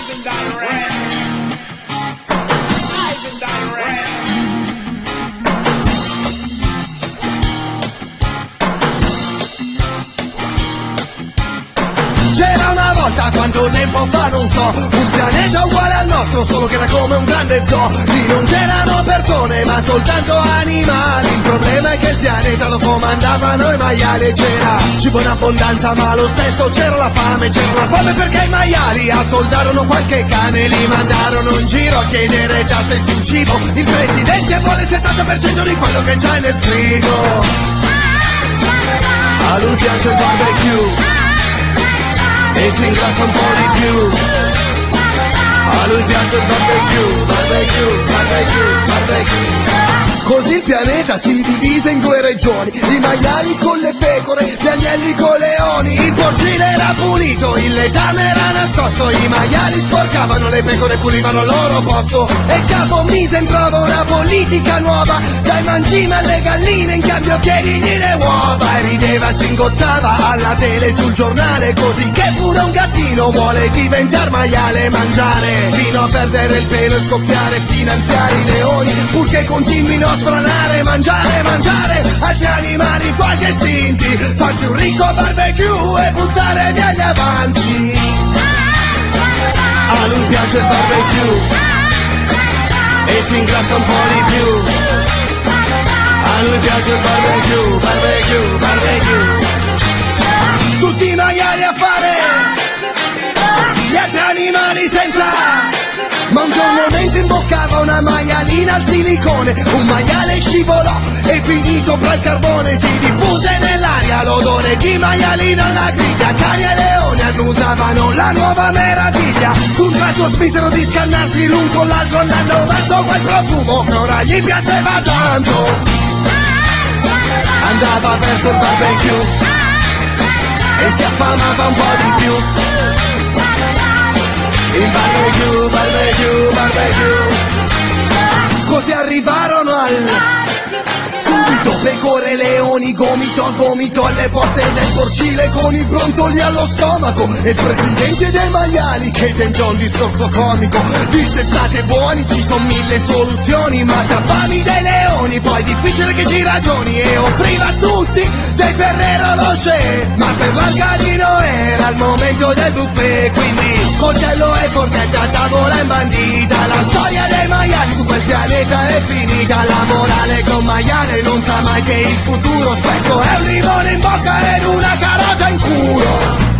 C'era una volta, quanto tempo fa non so, un pianeta uguale al nostro, solo che era come un grande zoo. Lì non c'erano persone ma soltanto animali. Il problema è che il pianeta lo comandavano i maiali. E c'era cibo in abbondanza ma lo stesso c'era la fame. C'era la fame perché i maiali assoldarono qualche cane. Li mandarono in giro a chiedere tasse sul cibo. Il presidente vuole il 70% di quello che c'è nel frigo. A lui piace il barbecue e si ingrassa un po' di più. A lui piace il barbecue, barbecue, barbecue, barbecue. Così il pianeta si divise in due regioni, i maiali con le pecore, gli agnelli con i leoni. Il porcile era pulito, il letame era nascosto, i maiali sporcavano, le pecore pulivano al loro posto. E il capo mise in prova una politica nuova, dai mangimi alle galline, in cambio chiedigli le uova. E rideva, si ingozzava alla tele sul giornale, così che pure un gattino vuole diventare maiale e mangiare, fino a perdere il pelo e scoppiare, finanziare i leoni, purché continuino a spranare, mangiare, mangiare altri animali quasi estinti, farsi un ricco barbecue e buttare via gli avanzi. A lui piace il barbecue e si ingrassa un po' di più. A lui piace il barbecue, barbecue, barbecue. Tutti i maiali a fare, gli altri animali senza. Ma un giorno mentre imboccava una maialina al silicone, un maiale scivolò e finì sopra il carbone. Si diffuse nell'aria l'odore di maialino alla griglia. Cani e leoni annusavano la nuova meraviglia. D'un tratto smisero di scannarsi l'un con l'altro, andando verso quel profumo che ora gli piaceva tanto. Andava verso il barbecue e si affamava un po' di più. Il barbecue, barbecue, barbecue. Così arrivarono al subito pecore, leoni, gomito a gomito alle porte del porcile, con i brontoli allo stomaco. E il presidente dei maiali che tentò un discorso comico, disse: state buoni, ci sono 1000 soluzioni, ma se affami dei leoni poi è difficile che ci ragioni. E offriva a tutti dei Ferrero Rocher, ma per l'Arcadino era il momento del buffet. Quindi coltello e forchetta, tavola in bandita, la storia dei maiali su quel pianeta è finita. La morale che un maiale non sa mai che il futuro spesso è un limone in bocca ed una carota in culo.